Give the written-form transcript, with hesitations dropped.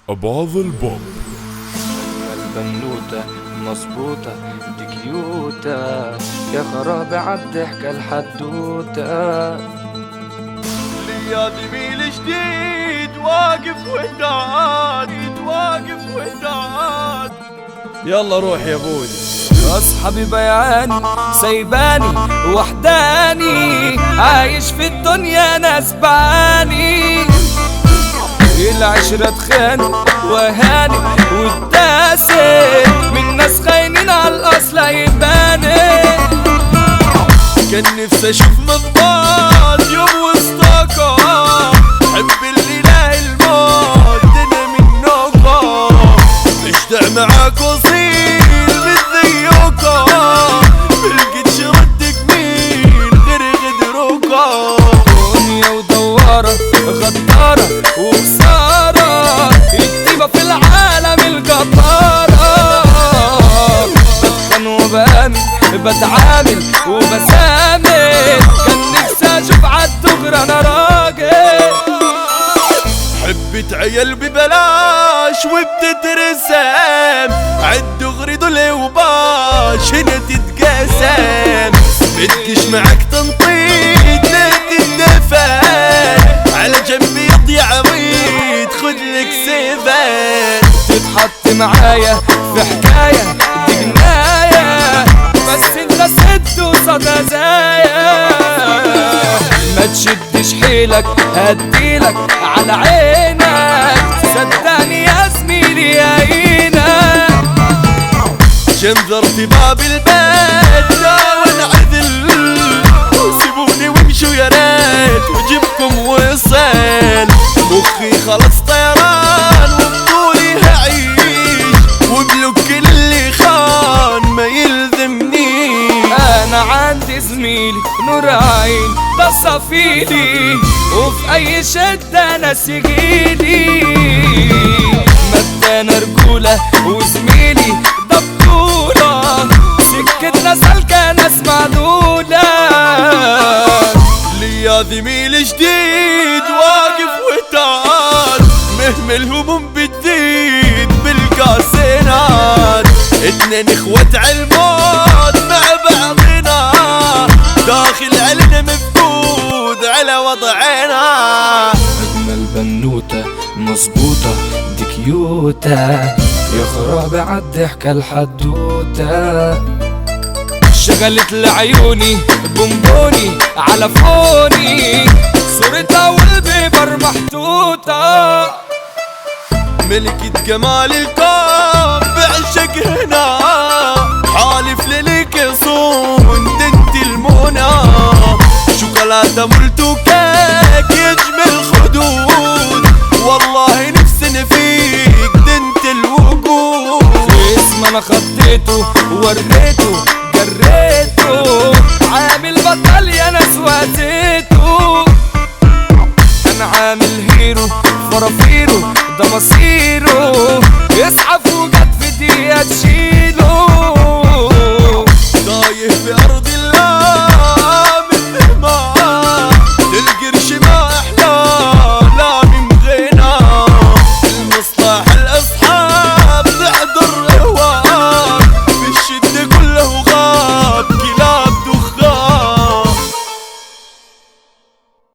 أبعض البوب. البنوتة مظبوطة دي كيوتة، يا خرابي عالضحك الحدوتة. ليا زميل جديد واقف وداد يلا روح يا ابوي. اصحابي بيعاني سايباني وحداني، عايش في الدنيا ناس بعاني. العشرة تخاني وهاني والتاسي من ناس خاينين على الاصل هيباني. كان نفسي اشوف مضباط يوم وسطاكا، حب اللي لاهي الموت دنا منوكا، مشتاق معاك وصيل بالذيوكا، ملقتش رد جميل غير غدروكا. دنيا ودوارة غدارة وخسارة، الطيبة في العالم الجبارة. بتخن وبآمن بتعامل وبسامل، كان نفسي اشوف عالدغري انا راجل. حبة عيال ببلاش وبتترسم، عالدغري دول وباش هنا تتقسم. بدكش معاك تنطيط لا تندفن، على جنبي يضيع عويد خدلك سيفن. تتحط معايا في حكاية دي جناية، بس انت ست وصد ازايا. ما تشدش حيلك هديلك على عينك، صدقني يا زميلي يا عينك. جنذرت باب البيت لا وانعدل، سيبوني وامشوا يا ريت وجيبكم وصل. مخي خلص طيران وبطولي هعيش، وبلوك اللي خان ما يلزمنيش. انا عندي زميلي نور عين ده صفيلي، وفي اي شدة ناس يجيلي. مدانا رجولة وزميلي ده بطولة، سكتنا سالكة ناس معدولة. ليا زميل جديد واقف وتعال، مهمل هموم بتزيد بالكاسينات. اتنين اخوات عالموت مع بعضنا، داخل علينا مفقود على وضعنا. أجمل بنوتة مظبوطة دي كيوتة، يا خرابي عالضحكة الحدوتة. شغلت لعيوني بونبوني على فوني، صورتها والبيبر محطوطة. ملكة جمال الكون بعشق هنا، حالف للك يصون دنت المنى. شوكولاتة مولت وكيك يجمل خدود، والله نفسنا فيك دنت الوجود. اسم انا خطيته وريته جريته، عامل بطل يا ناس واتيته. انا عامل هيرو فرافيرو ده مصيره، يسعف وجت في دقيقة تشيله.